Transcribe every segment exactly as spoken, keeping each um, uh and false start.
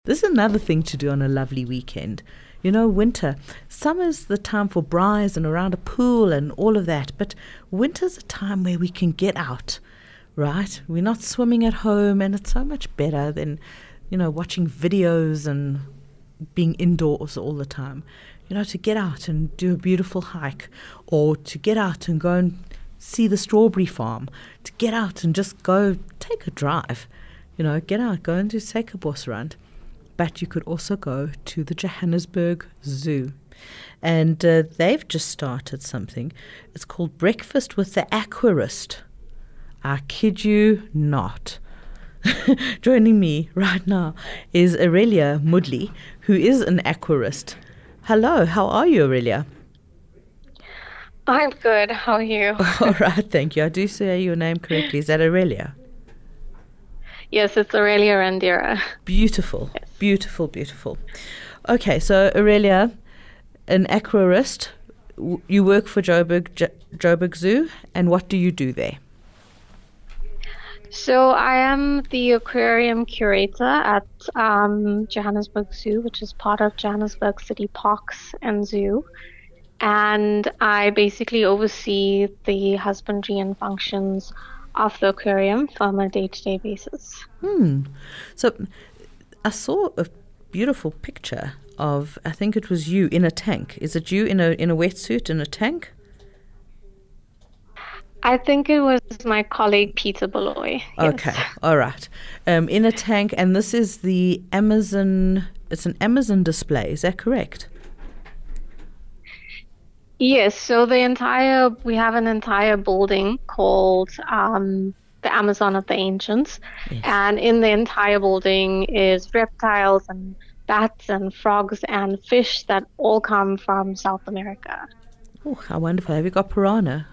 This is another thing to do on a lovely weekend. You know, winter. Summer's the time for braais and around a pool and all of that. But winter's a time where we can get out, right? We're not swimming at home, and it's so much better than, you know, watching videos and being indoors all the time. You know, to get out and do a beautiful hike, or to get out and go and see the strawberry farm, to get out and just go take a drive. You know, get out, go and do Suikerbosrand. But you could also go to the Johannesburg Zoo. And uh, they've just started something. It's called Breakfast with the Aquarist. I kid you not. Joining me right now is Aurelia Mudley, who is an aquarist. Hello, how are you, Aurelia? I'm good. How are you? All right, thank you. I do say your name correctly. Is that Aurelia? Yes, it's Aurelia Randera. Beautiful, yes. beautiful, beautiful. Okay, so Aurelia, an aquarist, w- you work for Joburg, J- Joburg Zoo, and what do you do there? So I am the aquarium curator at um, Johannesburg Zoo, which is part of Johannesburg City Parks and Zoo. And I basically oversee the husbandry and functions of the aquarium on a day-to-day basis. Hmm. So I saw a beautiful picture of, I think it was you in a tank. Is it you in a in a wetsuit in a tank? I think it was my colleague Peter Beloy. Okay, yes. all right. Um, in a tank, and this is the Amazon, it's an Amazon display, is that correct? Yes, so the entire, we have an entire building called um, the Amazon of the Ancients. Yes. And in the entire building is reptiles and bats and frogs and fish that all come from South America. Oh, how wonderful. Have you got piranha?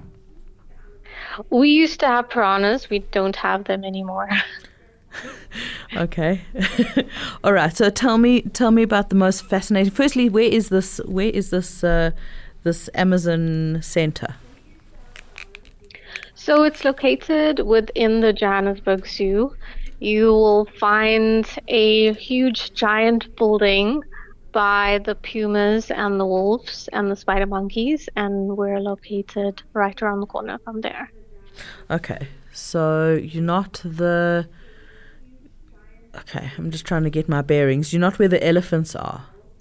We used to have piranhas. We don't have them anymore. Okay. All right. So tell me, tell me about the most fascinating. Firstly, where is this? Where is this? Uh, this Amazon Center? So it's located within the Johannesburg Zoo. You will find a huge, giant building by the pumas and the wolves and the spider monkeys, and we're located right around the corner from there. Okay, so you're not the... Okay, I'm just trying to get my bearings. You're not where the elephants are?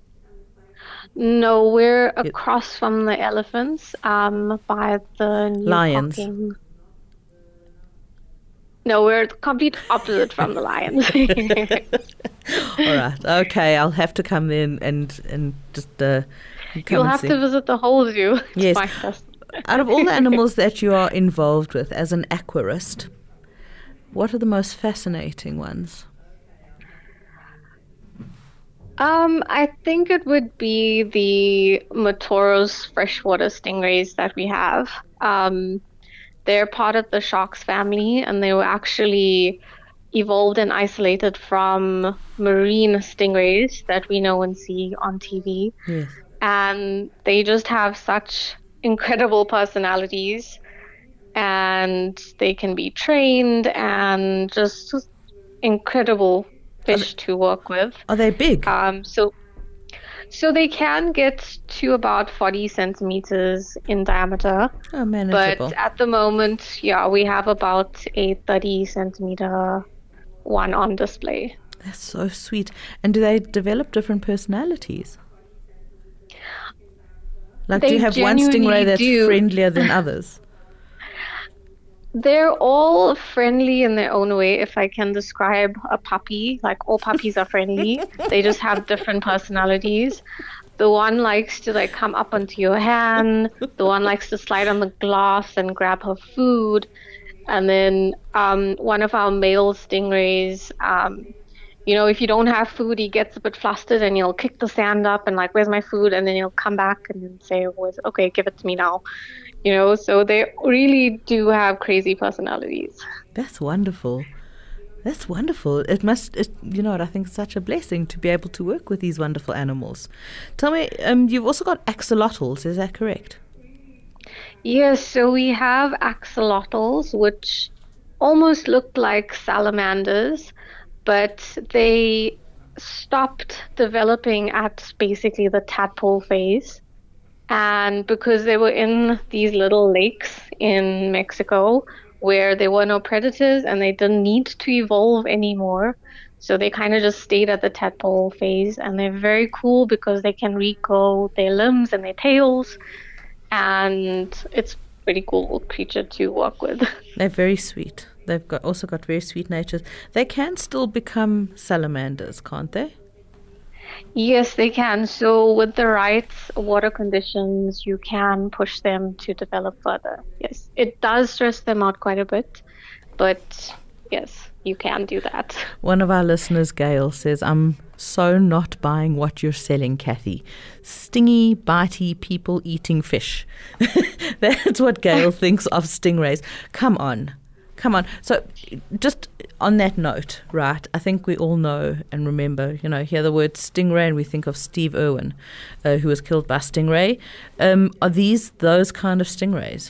No, we're across it, from the elephants, um, by the new lions. Hocking. No, we're the complete opposite from the lions. All right. Okay, I'll have to come in and and just uh, come You'll and have see. to visit the whole zoo. Yes. Out of all the animals that you are involved with as an aquarist, what are the most fascinating ones? Um, I think it would be the Matoros freshwater stingrays that we have. Um, they're part of the sharks family, and they were actually evolved and isolated from marine stingrays that we know and see on T V. Yes. And they just have such incredible personalities, and they can be trained, and just, just incredible fish to work with. Are they big? Um, so, so they can get to about forty centimeters in diameter. Oh, manageable. But at the moment, yeah, we have about a thirty centimeter one on display. That's so sweet. And do they develop different personalities? Like, they do you have one stingray that's do. friendlier than others? They're all friendly in their own way, if I can describe a puppy. Like, all puppies are friendly. They just have different personalities. The one likes to, like, come up onto your hand. The one likes to slide on the glass and grab her food. And then um, one of our male stingrays, um, you know, if you don't have food, he gets a bit flustered and he'll kick the sand up and, like, where's my food? And then he'll come back and say, okay, give it to me now. You know, so they really do have crazy personalities. That's wonderful. That's wonderful. It must, it, you know what, I think it's such a blessing to be able to work with these wonderful animals. Tell me, um, you've also got axolotls, is that correct? Yes, so we have axolotls, which almost look like salamanders, but they stopped developing at basically the tadpole phase. And because they were in these little lakes in Mexico where there were no predators and they didn't need to evolve anymore, so they kind of just stayed at the tadpole phase. And they're very cool because they can regrow their limbs and their tails. And it's pretty cool creature to work with. They're very sweet. They've got also got very sweet natures. They can still become salamanders, can't they? Yes, they can. So with the right water conditions, you can push them to develop further. Yes, it does stress them out quite a bit, but yes, you can do that. One of our listeners, Gail, says, I'm so not buying what you're selling, Kathy. Stingy, bitey, people-eating fish. That's what Gail thinks of stingrays. Come on. Come on. So just on that note, right, I think we all know and remember, you know, hear the word stingray and we think of Steve Irwin, uh, who was killed by stingray. Um, are these those kind of stingrays?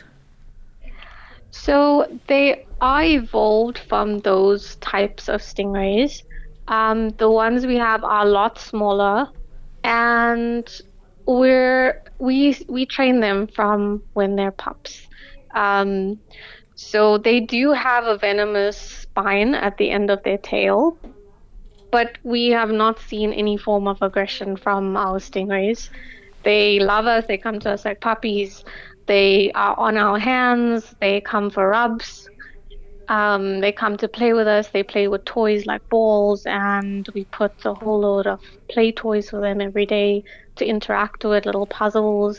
So they are evolved from those types of stingrays. Um, the ones we have are a lot smaller, and we're, we we train them from when they're pups. Um, so they do have a venomous spine at the end of their tail, but we have not seen any form of aggression from our stingrays. They love us. They come to us like puppies. They are on our hands. They come for rubs. Um, they come to play with us. They play with toys like balls, and we put a whole load of play toys for them every day to interact with, little puzzles.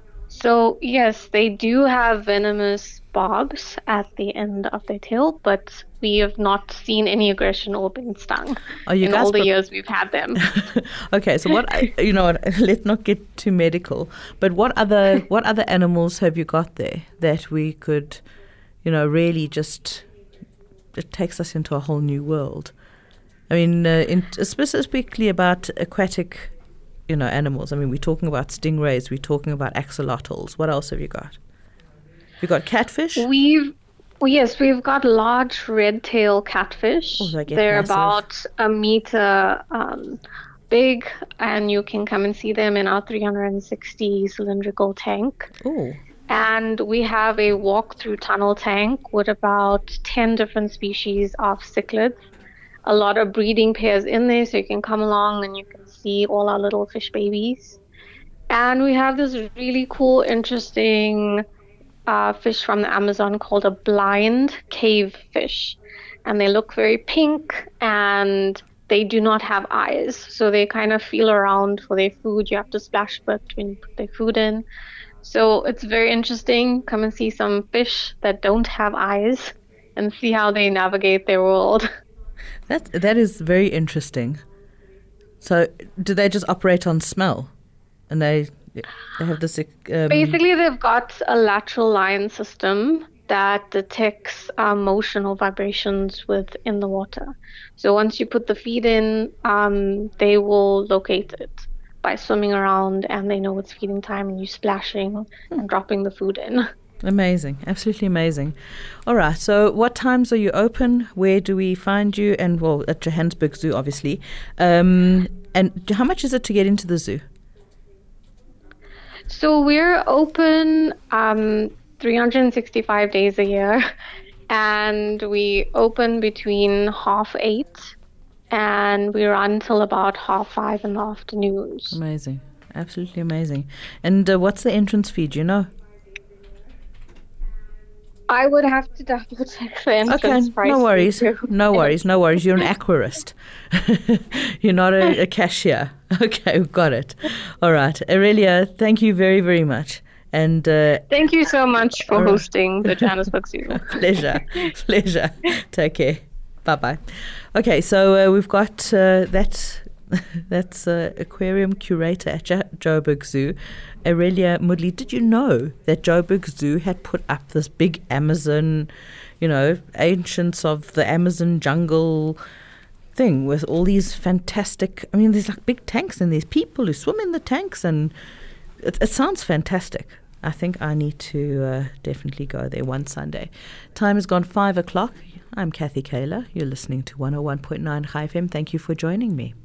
So yes, they do have venomous barbs at the end of their tail, but we have not seen any aggression or been stung oh, you in all the pre- years we've had them. Okay, so what, you know what, let's not get too medical, but what other what other animals have you got there that we could, you know, really just, it takes us into a whole new world? I mean, uh, in, specifically about aquatic, you know, animals. I mean, we're talking about stingrays, we're talking about axolotls. What else have you got? You got catfish? We've well, yes, we've got large red-tail catfish. Oh, they get They're massive. about a meter um, big, and you can come and see them in our three hundred sixty cylindrical tank. Oh. And we have a walk-through tunnel tank with about ten different species of cichlids. A lot of breeding pairs in there, so you can come along and you can see all our little fish babies. And we have this really cool, interesting uh, fish from the Amazon called a blind cave fish. And they look very pink, and they do not have eyes. So they kind of feel around for their food. You have to splash a bit when you put their food in. So it's very interesting. Come and see some fish that don't have eyes and see how they navigate their world. That, that is very interesting. So do they just operate on smell? And they they have this... Um, Basically, they've got a lateral line system that detects uh, motion or vibrations within the water. So once you put the feed in, um, they will locate it by swimming around, and they know it's feeding time, and you splashing and dropping the food in. Amazing. Absolutely amazing. All right. So what times are you open? Where do we find you? And, well, at Johannesburg Zoo, obviously. Um, and how much is it to get into the zoo? So we're open um, three hundred sixty-five days a year. And we open between half eight and we run till about half five in the afternoons. Amazing. Absolutely amazing. And uh, what's the entrance fee? Do you know? I would have to double check the entrance okay, price. No worries. No worries. No worries. You're an aquarist. You're not a, a cashier. Okay, got it. All right. Aurelia, thank you very, very much. And uh, thank you so much for hosting the Johannesburg Zoo. Pleasure. Pleasure. Take care. Bye-bye. Okay, so uh, we've got uh, that... That's uh, aquarium curator at jo- Joburg Zoo, Aurelia Moodley. Did you know that Joburg Zoo had put up this big Amazon, you know, ancients of the Amazon jungle thing with all these fantastic, I mean, there's like big tanks and there's people who swim in the tanks, and it, it sounds fantastic. I think I need to uh, definitely go there one Sunday. Time has gone five o'clock. I'm Kathy Kaler. You're listening to one oh one point nine Chai F M. Thank you for joining me.